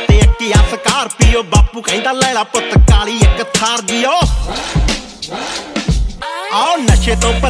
ਤੇ ਇੱਕ ਆ ਸਕਾਰਪੀਓ ਬਾਪੂ ਕਹਿੰਦਾ ਲੈਲਾ ਪੁੱਤ ਕਾਲੀ ਇੱਕ ਥਾਰ ਜੀਓ ਆਓ ਨਸ਼ੇ ਤੋਂ